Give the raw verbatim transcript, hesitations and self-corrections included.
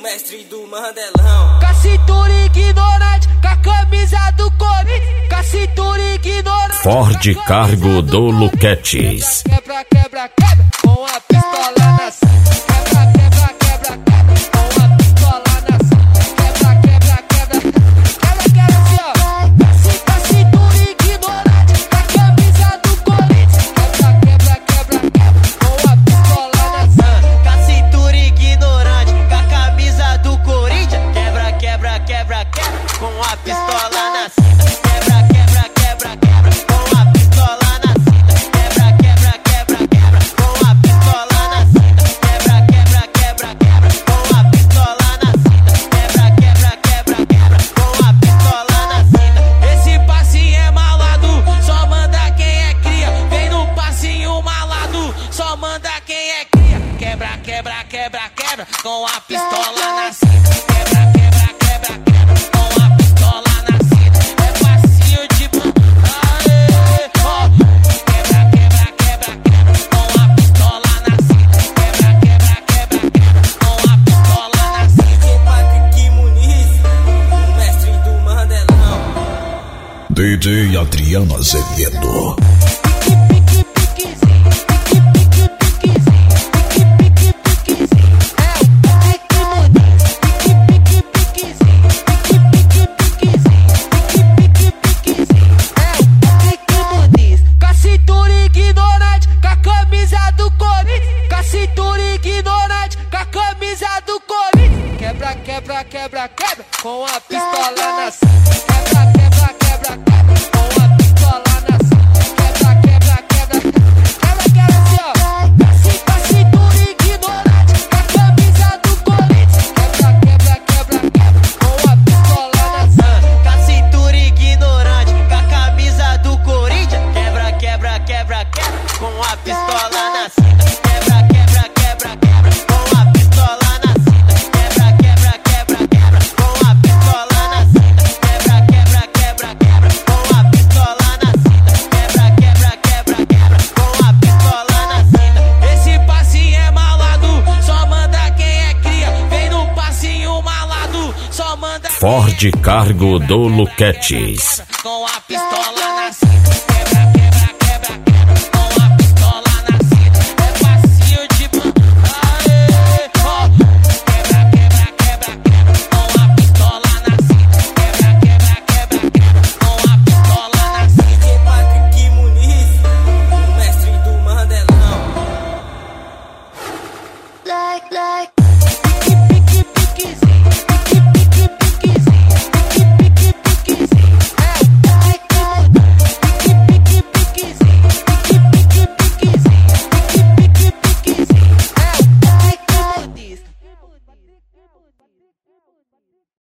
mestre do Mandelão. Com a cintura ignorante, com a camisa do Corinthians. Com a cintura ignorante, Ford Cargo do Luquetes. Quebra, quebra, quebra, com a pistola na cinta. Quebra, quebra, quebra, quebra, com a pistola na cinta. Quebra, quebra, quebra, quebra, quebra assim ó. Com a cintura ignorante, com a camisa do Corinthians. Quebra, quebra, quebra, quebra, com a pistola na cinta. Com a cintura ignorante, com a camisa do Corinthians. Quebra, quebra, quebra, quebra, com a pistola na cinta. Quebra, quebra, quebra, quebra, com a pistola na cinta. Quebra, quebra, quebra, quebra, com a pistola na cinta. Quebra, quebra, quebra, quebra, com a pistola na cinta. Quebra, quebra, quebra, quebra, com a pistola na cinta. Esse passinho é malado, só manda quem é cria. Vem no passinho malado, só manda quem é cria. Quebra, quebra, quebra, quebra, com a pistola na cinta. Quebra, quebra, quebra, quebra, com a pistola na cinta. É passinho de ban- Aê, ó. Quebra, quebra, quebra, quebra, com a pistola na cinta. Quebra, quebra, quebra, quebra, com a pistola na cinta. Sou Patrick Muniz, o mestre do Mandelão. D J Adriano Azevedo. Pique, pique, piquezinho, pique, pique, piquezinho, pique, pique, piquezinho. É o Patrick Muniz, pique, pique, piquezinho, pique, pique, piquezinho, pique, pique, piquezinho. É o Patrick Muniz, com a cintura ignorante, com a camisa do Corinthians. Com a cintura ignorante, com a camisa do Corinthians. Quebra, quebra, quebra, quebra, com a pistola na cinta. Quebra, quebra, quebra, quebra, com a pistola na cinta. Quebra, quebra, quebra, quebra, quebra assim ó. Com a cintura ignorante, com a camisa do Corinthians. Quebra, quebra, quebra, quebra, com a pistola na cinta. Com a cintura ignorante, com a camisa do Corinthians. Quebra, quebra, quebra, quebra, com a pistola na cinta. Quebra, quebra, quebra, quebra, com a pistola na cinta. Quebra, quebra, quebra, quebra, com a pistola na cinta. Quebra, quebra, quebra, quebra, com a pistola na cinta. Quebra, quebra, quebra, quebra, com a pistola na cinta. Esse passinho é malado, só manda quem é cria. Vem no passinho malado, só manda quem é Ford Cargo do Luquetes. com a pistola na